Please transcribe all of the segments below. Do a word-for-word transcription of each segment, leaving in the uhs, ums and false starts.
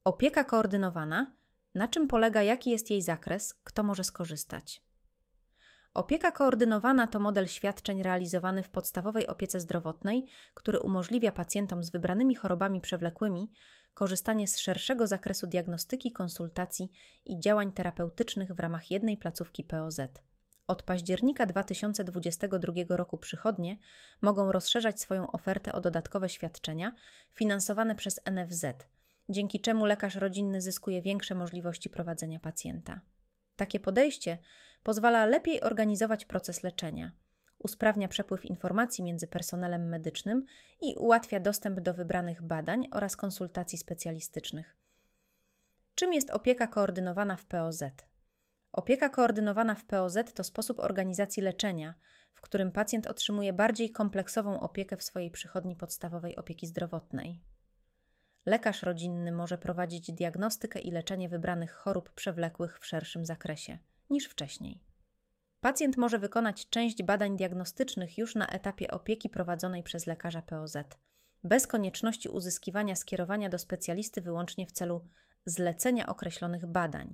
Opieka koordynowana. Na czym polega, jaki jest jej zakres, kto może skorzystać? Opieka koordynowana to model świadczeń realizowany w podstawowej opiece zdrowotnej, który umożliwia pacjentom z wybranymi chorobami przewlekłymi korzystanie z szerszego zakresu diagnostyki, konsultacji i działań terapeutycznych w ramach jednej placówki P O Z. Od października dwa tysiące dwudziestego drugiego roku przychodnie mogą rozszerzać swoją ofertę o dodatkowe świadczenia finansowane przez N F Z, dzięki czemu lekarz rodzinny zyskuje większe możliwości prowadzenia pacjenta. Takie podejście pozwala lepiej organizować proces leczenia, usprawnia przepływ informacji między personelem medycznym i ułatwia dostęp do wybranych badań oraz konsultacji specjalistycznych. Czym jest opieka koordynowana w P O Z? Opieka koordynowana w P O Z to sposób organizacji leczenia, w którym pacjent otrzymuje bardziej kompleksową opiekę w swojej przychodni podstawowej opieki zdrowotnej. Lekarz rodzinny może prowadzić diagnostykę i leczenie wybranych chorób przewlekłych w szerszym zakresie niż wcześniej. Pacjent może wykonać część badań diagnostycznych już na etapie opieki prowadzonej przez lekarza P O Z, bez konieczności uzyskiwania skierowania do specjalisty wyłącznie w celu zlecenia określonych badań.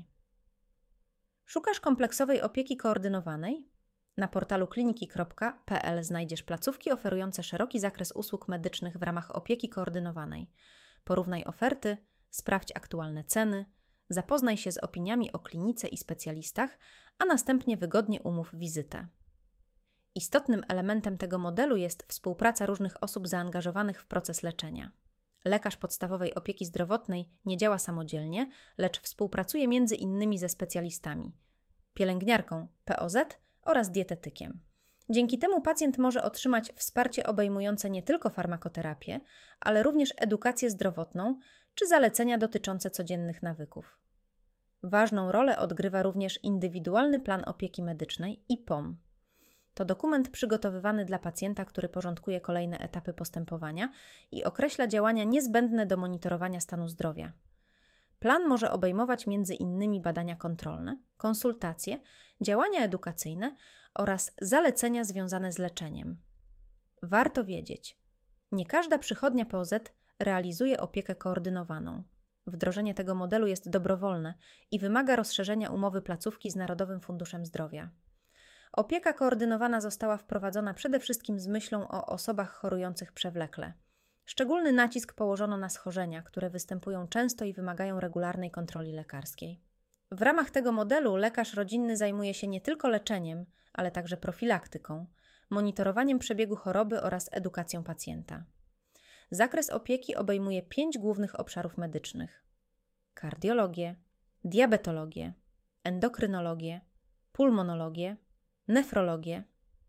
Szukasz kompleksowej opieki koordynowanej? Na portalu kliniki kropka p l znajdziesz placówki oferujące szeroki zakres usług medycznych w ramach opieki koordynowanej. Porównaj oferty, sprawdź aktualne ceny, zapoznaj się z opiniami o klinice i specjalistach, a następnie wygodnie umów wizytę. Istotnym elementem tego modelu jest współpraca różnych osób zaangażowanych w proces leczenia. Lekarz podstawowej opieki zdrowotnej nie działa samodzielnie, lecz współpracuje między innymi ze specjalistami, pielęgniarką P O Z oraz dietetykiem. Dzięki temu pacjent może otrzymać wsparcie obejmujące nie tylko farmakoterapię, ale również edukację zdrowotną czy zalecenia dotyczące codziennych nawyków. Ważną rolę odgrywa również indywidualny plan opieki medycznej I P O M. To dokument przygotowywany dla pacjenta, który porządkuje kolejne etapy postępowania i określa działania niezbędne do monitorowania stanu zdrowia. Plan może obejmować między innymi badania kontrolne, konsultacje, działania edukacyjne oraz zalecenia związane z leczeniem. Warto wiedzieć, nie każda przychodnia P O Z realizuje opiekę koordynowaną. Wdrożenie tego modelu jest dobrowolne i wymaga rozszerzenia umowy placówki z Narodowym Funduszem Zdrowia. Opieka koordynowana została wprowadzona przede wszystkim z myślą o osobach chorujących przewlekle. Szczególny nacisk położono na schorzenia, które występują często i wymagają regularnej kontroli lekarskiej. W ramach tego modelu lekarz rodzinny zajmuje się nie tylko leczeniem, ale także profilaktyką, monitorowaniem przebiegu choroby oraz edukacją pacjenta. Zakres opieki obejmuje pięć głównych obszarów medycznych: kardiologię, diabetologię, endokrynologię, pulmonologię, nefrologię.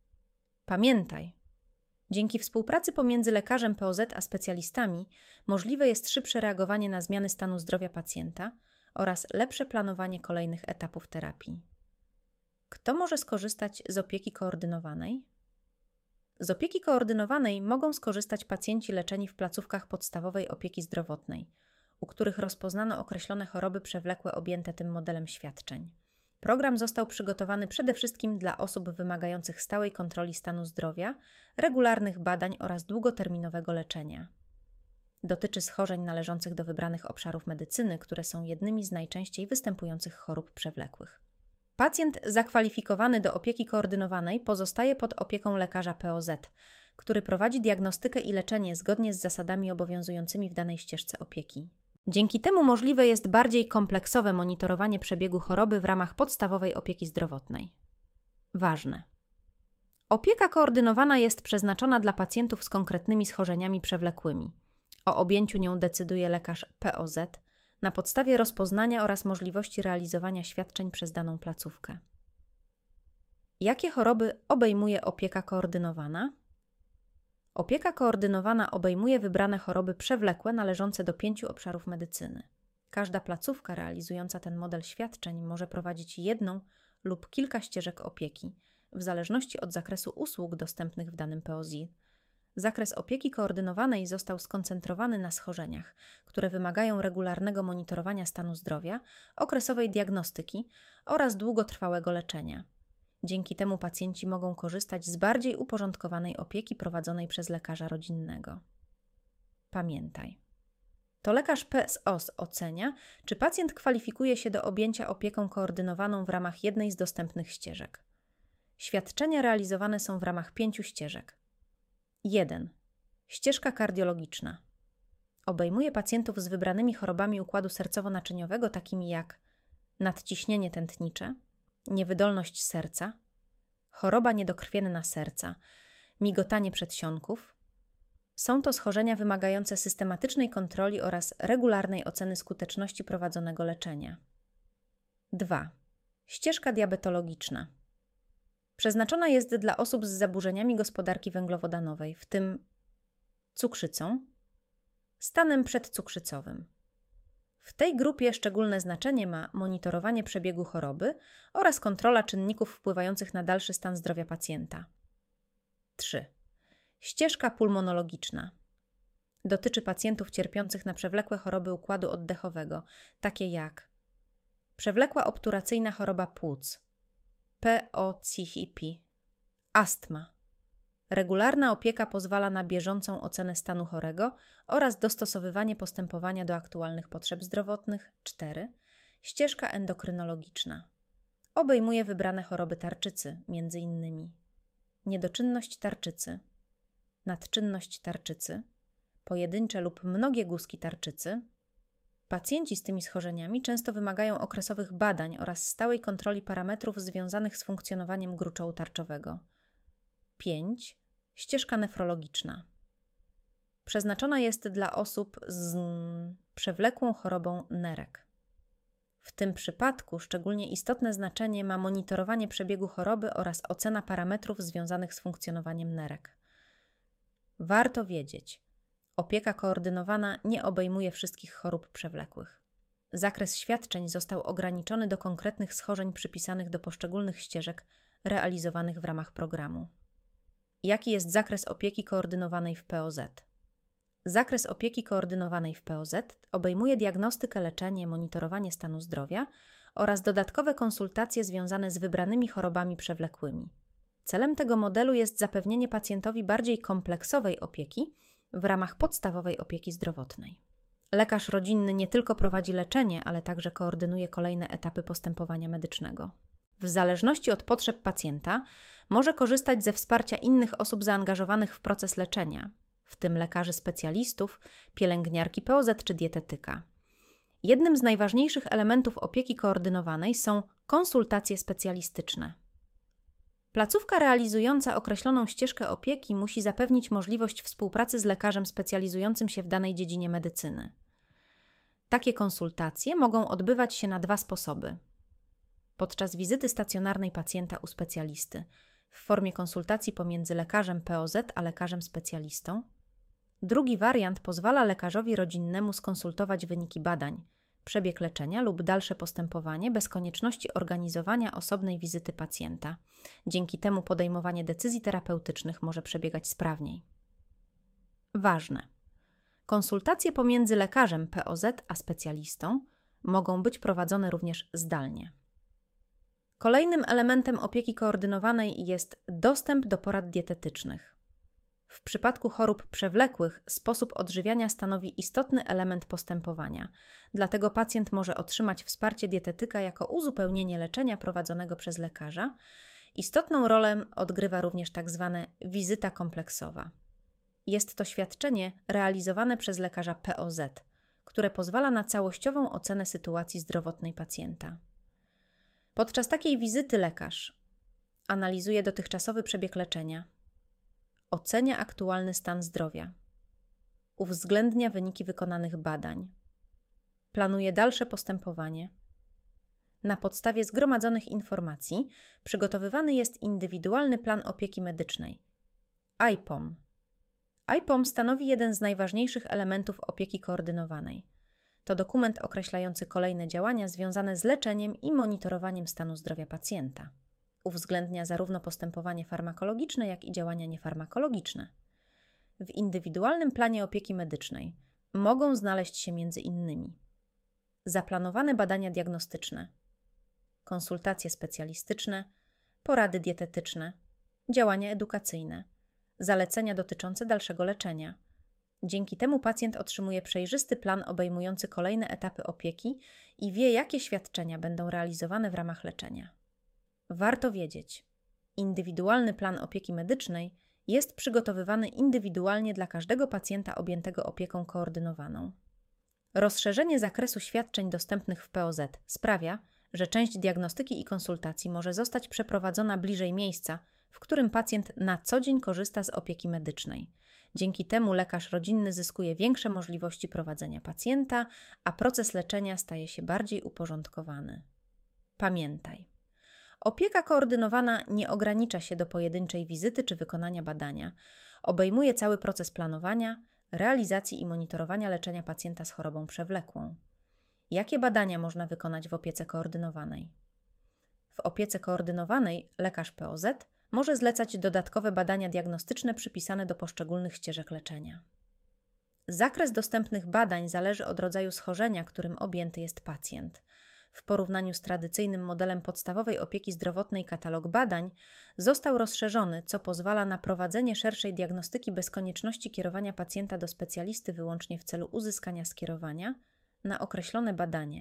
Pamiętaj, dzięki współpracy pomiędzy lekarzem P O Z a specjalistami możliwe jest szybsze reagowanie na zmiany stanu zdrowia pacjenta oraz lepsze planowanie kolejnych etapów terapii. Kto może skorzystać z opieki koordynowanej? Z opieki koordynowanej mogą skorzystać pacjenci leczeni w placówkach podstawowej opieki zdrowotnej, u których rozpoznano określone choroby przewlekłe objęte tym modelem świadczeń. Program został przygotowany przede wszystkim dla osób wymagających stałej kontroli stanu zdrowia, regularnych badań oraz długoterminowego leczenia. Dotyczy schorzeń należących do wybranych obszarów medycyny, które są jednymi z najczęściej występujących chorób przewlekłych. Pacjent zakwalifikowany do opieki koordynowanej pozostaje pod opieką lekarza P O Z, który prowadzi diagnostykę i leczenie zgodnie z zasadami obowiązującymi w danej ścieżce opieki. Dzięki temu możliwe jest bardziej kompleksowe monitorowanie przebiegu choroby w ramach podstawowej opieki zdrowotnej. Ważne. Opieka koordynowana jest przeznaczona dla pacjentów z konkretnymi schorzeniami przewlekłymi. O objęciu nią decyduje lekarz P O Z na podstawie rozpoznania oraz możliwości realizowania świadczeń przez daną placówkę. Jakie choroby obejmuje opieka koordynowana? Opieka koordynowana obejmuje wybrane choroby przewlekłe należące do pięciu obszarów medycyny. Każda placówka realizująca ten model świadczeń może prowadzić jedną lub kilka ścieżek opieki, w zależności od zakresu usług dostępnych w danym P O Z. Zakres opieki koordynowanej został skoncentrowany na schorzeniach, które wymagają regularnego monitorowania stanu zdrowia, okresowej diagnostyki oraz długotrwałego leczenia. Dzięki temu pacjenci mogą korzystać z bardziej uporządkowanej opieki prowadzonej przez lekarza rodzinnego. Pamiętaj, to lekarz P S O S ocenia, czy pacjent kwalifikuje się do objęcia opieką koordynowaną w ramach jednej z dostępnych ścieżek. Świadczenia realizowane są w ramach pięciu ścieżek. jeden. Ścieżka kardiologiczna. Obejmuje pacjentów z wybranymi chorobami układu sercowo-naczyniowego, takimi jak nadciśnienie tętnicze, niewydolność serca, choroba niedokrwienna serca, migotanie przedsionków. Są to schorzenia wymagające systematycznej kontroli oraz regularnej oceny skuteczności prowadzonego leczenia. dwa. Ścieżka diabetologiczna. Przeznaczona jest dla osób z zaburzeniami gospodarki węglowodanowej, w tym cukrzycą, stanem przedcukrzycowym. W tej grupie szczególne znaczenie ma monitorowanie przebiegu choroby oraz kontrola czynników wpływających na dalszy stan zdrowia pacjenta. trzy. Ścieżka pulmonologiczna. Dotyczy pacjentów cierpiących na przewlekłe choroby układu oddechowego, takie jak przewlekła obturacyjna choroba płuc, P O C I P, astma. Regularna opieka pozwala na bieżącą ocenę stanu chorego oraz dostosowywanie postępowania do aktualnych potrzeb zdrowotnych. cztery. Ścieżka endokrynologiczna. Obejmuje wybrane choroby tarczycy, między innymi niedoczynność tarczycy, nadczynność tarczycy, pojedyncze lub mnogie guzki tarczycy. Pacjenci z tymi schorzeniami często wymagają okresowych badań oraz stałej kontroli parametrów związanych z funkcjonowaniem gruczołu tarczowego. pięć. Ścieżka nefrologiczna. Przeznaczona jest dla osób z przewlekłą chorobą nerek. W tym przypadku szczególnie istotne znaczenie ma monitorowanie przebiegu choroby oraz ocena parametrów związanych z funkcjonowaniem nerek. Warto wiedzieć, opieka koordynowana nie obejmuje wszystkich chorób przewlekłych. Zakres świadczeń został ograniczony do konkretnych schorzeń przypisanych do poszczególnych ścieżek realizowanych w ramach programu. Jaki jest zakres opieki koordynowanej w P O Z? Zakres opieki koordynowanej w P O Z obejmuje diagnostykę, leczenie, monitorowanie stanu zdrowia oraz dodatkowe konsultacje związane z wybranymi chorobami przewlekłymi. Celem tego modelu jest zapewnienie pacjentowi bardziej kompleksowej opieki w ramach podstawowej opieki zdrowotnej. Lekarz rodzinny nie tylko prowadzi leczenie, ale także koordynuje kolejne etapy postępowania medycznego. W zależności od potrzeb pacjenta może korzystać ze wsparcia innych osób zaangażowanych w proces leczenia, w tym lekarzy specjalistów, pielęgniarki P O Z czy dietetyka. Jednym z najważniejszych elementów opieki koordynowanej są konsultacje specjalistyczne. Placówka realizująca określoną ścieżkę opieki musi zapewnić możliwość współpracy z lekarzem specjalizującym się w danej dziedzinie medycyny. Takie konsultacje mogą odbywać się na dwa sposoby. Podczas wizyty stacjonarnej pacjenta u specjalisty, w formie konsultacji pomiędzy lekarzem P O Z a lekarzem specjalistą. Drugi wariant pozwala lekarzowi rodzinnemu skonsultować wyniki badań, przebieg leczenia lub dalsze postępowanie bez konieczności organizowania osobnej wizyty pacjenta. Dzięki temu podejmowanie decyzji terapeutycznych może przebiegać sprawniej. Ważne. Konsultacje pomiędzy lekarzem P O Z a specjalistą mogą być prowadzone również zdalnie. Kolejnym elementem opieki koordynowanej jest dostęp do porad dietetycznych. W przypadku chorób przewlekłych sposób odżywiania stanowi istotny element postępowania, dlatego pacjent może otrzymać wsparcie dietetyka jako uzupełnienie leczenia prowadzonego przez lekarza. Istotną rolę odgrywa również tzw. wizyta kompleksowa. Jest to świadczenie realizowane przez lekarza P O Z, które pozwala na całościową ocenę sytuacji zdrowotnej pacjenta. Podczas takiej wizyty lekarz analizuje dotychczasowy przebieg leczenia, ocenia aktualny stan zdrowia, uwzględnia wyniki wykonanych badań, planuje dalsze postępowanie. Na podstawie zgromadzonych informacji przygotowywany jest indywidualny plan opieki medycznej I P O M. I P O M stanowi jeden z najważniejszych elementów opieki koordynowanej. To dokument określający kolejne działania związane z leczeniem i monitorowaniem stanu zdrowia pacjenta. Uwzględnia zarówno postępowanie farmakologiczne, jak i działania niefarmakologiczne. W indywidualnym planie opieki medycznej mogą znaleźć się między innymi zaplanowane badania diagnostyczne, konsultacje specjalistyczne, porady dietetyczne, działania edukacyjne, zalecenia dotyczące dalszego leczenia, Dzięki temu pacjent otrzymuje przejrzysty plan obejmujący kolejne etapy opieki i wie, jakie świadczenia będą realizowane w ramach leczenia. Warto wiedzieć, indywidualny plan opieki medycznej jest przygotowywany indywidualnie dla każdego pacjenta objętego opieką koordynowaną. Rozszerzenie zakresu świadczeń dostępnych w P O Z sprawia, że część diagnostyki i konsultacji może zostać przeprowadzona bliżej miejsca, w którym pacjent na co dzień korzysta z opieki medycznej. Dzięki temu lekarz rodzinny zyskuje większe możliwości prowadzenia pacjenta, a proces leczenia staje się bardziej uporządkowany. Pamiętaj, opieka koordynowana nie ogranicza się do pojedynczej wizyty czy wykonania badania. Obejmuje cały proces planowania, realizacji i monitorowania leczenia pacjenta z chorobą przewlekłą. Jakie badania można wykonać w opiece koordynowanej? W opiece koordynowanej lekarz P O Z może zlecać dodatkowe badania diagnostyczne przypisane do poszczególnych ścieżek leczenia. Zakres dostępnych badań zależy od rodzaju schorzenia, którym objęty jest pacjent. W porównaniu z tradycyjnym modelem podstawowej opieki zdrowotnej katalog badań został rozszerzony, co pozwala na prowadzenie szerszej diagnostyki bez konieczności kierowania pacjenta do specjalisty wyłącznie w celu uzyskania skierowania na określone badanie.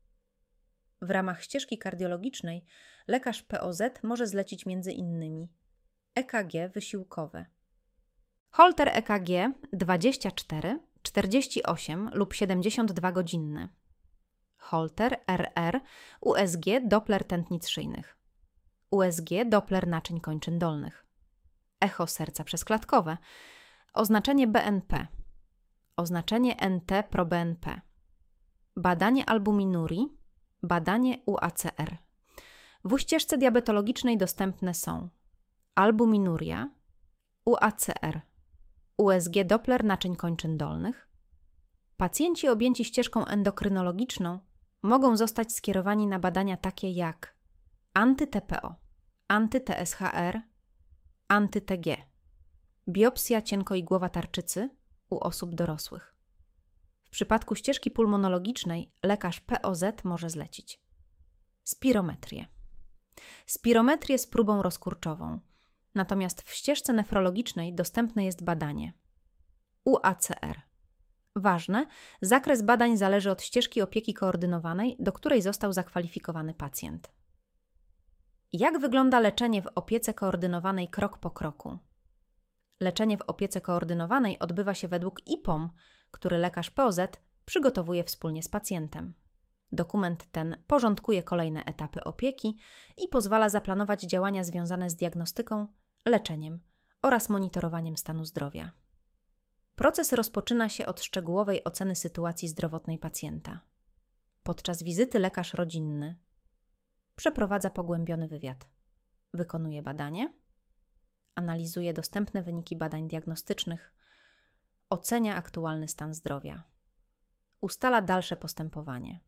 W ramach ścieżki kardiologicznej lekarz P O Z może zlecić między innymi E K G wysiłkowe, holter E K G dwadzieścia cztery, czterdzieści osiem lub siedemdziesiąt dwa godzinny, holter R R U S G Doppler tętnic szyjnych, U S G Doppler naczyń kończyn dolnych, echo serca przezklatkowe, oznaczenie B N P, oznaczenie N T pro B N P, badanie albuminurii, badanie U A C R. W ścieżce diabetologicznej dostępne są albuminuria, U A C R, U S G Doppler naczyń kończyn dolnych. Pacjenci objęci ścieżką endokrynologiczną mogą zostać skierowani na badania takie jak anty-T P O, anty-T S H R, anty-T G, biopsja cienkoigłowa tarczycy u osób dorosłych. W przypadku ścieżki pulmonologicznej lekarz P O Z może zlecić spirometrię. Spirometrię z próbą rozkurczową, natomiast w ścieżce nefrologicznej dostępne jest badanie U A C R. Ważne, zakres badań zależy od ścieżki opieki koordynowanej, do której został zakwalifikowany pacjent. Jak wygląda leczenie w opiece koordynowanej krok po kroku? Leczenie w opiece koordynowanej odbywa się według I P O M, który lekarz P O Z przygotowuje wspólnie z pacjentem. Dokument ten porządkuje kolejne etapy opieki i pozwala zaplanować działania związane z diagnostyką, leczeniem oraz monitorowaniem stanu zdrowia. Proces rozpoczyna się od szczegółowej oceny sytuacji zdrowotnej pacjenta. Podczas wizyty lekarz rodzinny przeprowadza pogłębiony wywiad, wykonuje badanie, analizuje dostępne wyniki badań diagnostycznych, ocenia aktualny stan zdrowia, ustala dalsze postępowanie.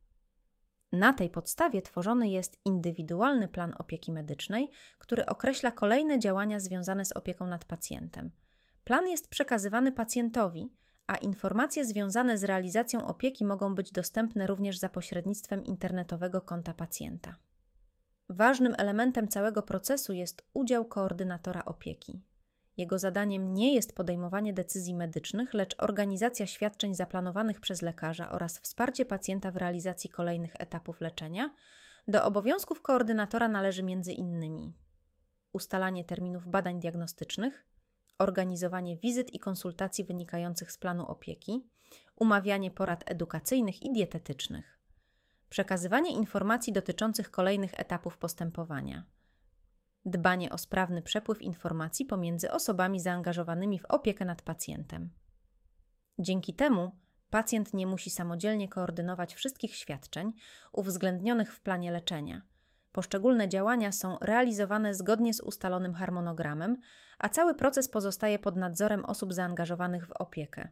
Na tej podstawie tworzony jest indywidualny plan opieki medycznej, który określa kolejne działania związane z opieką nad pacjentem. Plan jest przekazywany pacjentowi, a informacje związane z realizacją opieki mogą być dostępne również za pośrednictwem internetowego konta pacjenta. Ważnym elementem całego procesu jest udział koordynatora opieki. Jego zadaniem nie jest podejmowanie decyzji medycznych, lecz organizacja świadczeń zaplanowanych przez lekarza oraz wsparcie pacjenta w realizacji kolejnych etapów leczenia. Do obowiązków koordynatora należy między innymi ustalanie terminów badań diagnostycznych, organizowanie wizyt i konsultacji wynikających z planu opieki, umawianie porad edukacyjnych i dietetycznych, przekazywanie informacji dotyczących kolejnych etapów postępowania, dbanie o sprawny przepływ informacji pomiędzy osobami zaangażowanymi w opiekę nad pacjentem. Dzięki temu pacjent nie musi samodzielnie koordynować wszystkich świadczeń uwzględnionych w planie leczenia. Poszczególne działania są realizowane zgodnie z ustalonym harmonogramem, a cały proces pozostaje pod nadzorem osób zaangażowanych w opiekę.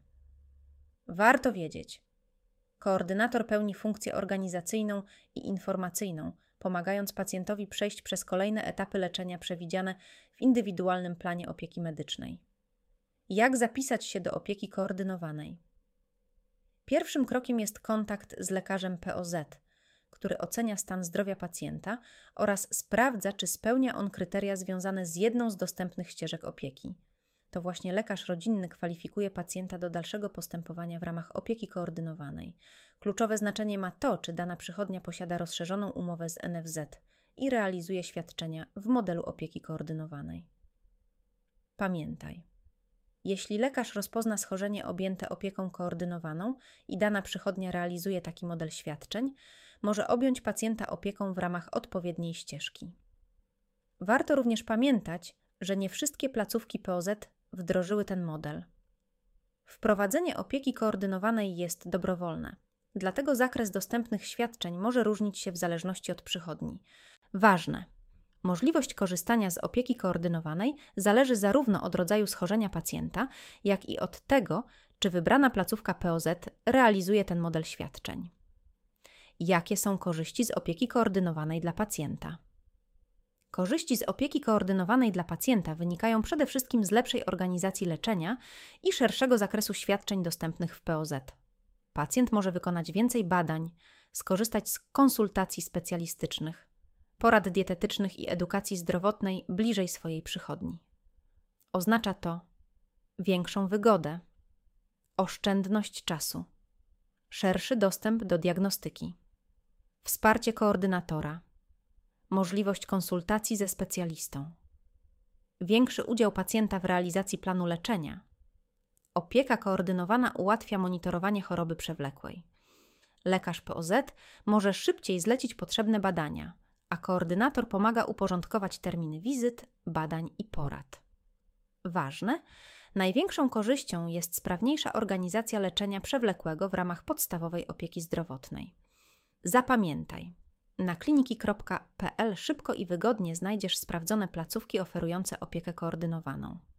Warto wiedzieć, koordynator pełni funkcję organizacyjną i informacyjną, pomagając pacjentowi przejść przez kolejne etapy leczenia przewidziane w indywidualnym planie opieki medycznej. Jak zapisać się do opieki koordynowanej? Pierwszym krokiem jest kontakt z lekarzem P O Z, który ocenia stan zdrowia pacjenta oraz sprawdza, czy spełnia on kryteria związane z jedną z dostępnych ścieżek opieki. To właśnie lekarz rodzinny kwalifikuje pacjenta do dalszego postępowania w ramach opieki koordynowanej. Kluczowe znaczenie ma to, czy dana przychodnia posiada rozszerzoną umowę z N F Z i realizuje świadczenia w modelu opieki koordynowanej. Pamiętaj, jeśli lekarz rozpozna schorzenie objęte opieką koordynowaną i dana przychodnia realizuje taki model świadczeń, może objąć pacjenta opieką w ramach odpowiedniej ścieżki. Warto również pamiętać, że nie wszystkie placówki P O Z wdrożyły ten model. Wprowadzenie opieki koordynowanej jest dobrowolne, dlatego zakres dostępnych świadczeń może różnić się w zależności od przychodni. Ważne! Możliwość korzystania z opieki koordynowanej zależy zarówno od rodzaju schorzenia pacjenta, jak i od tego, czy wybrana placówka P O Z realizuje ten model świadczeń. Jakie są korzyści z opieki koordynowanej dla pacjenta? Korzyści z opieki koordynowanej dla pacjenta wynikają przede wszystkim z lepszej organizacji leczenia i szerszego zakresu świadczeń dostępnych w P O Z. Pacjent może wykonać więcej badań, skorzystać z konsultacji specjalistycznych, porad dietetycznych i edukacji zdrowotnej bliżej swojej przychodni. Oznacza to większą wygodę, oszczędność czasu, szerszy dostęp do diagnostyki, wsparcie koordynatora, możliwość konsultacji ze specjalistą, większy udział pacjenta w realizacji planu leczenia. Opieka koordynowana ułatwia monitorowanie choroby przewlekłej. Lekarz P O Z może szybciej zlecić potrzebne badania, a koordynator pomaga uporządkować terminy wizyt, badań i porad. Ważne, największą korzyścią jest sprawniejsza organizacja leczenia przewlekłego w ramach podstawowej opieki zdrowotnej. Zapamiętaj, na kliniki kropka p l szybko i wygodnie znajdziesz sprawdzone placówki oferujące opiekę koordynowaną.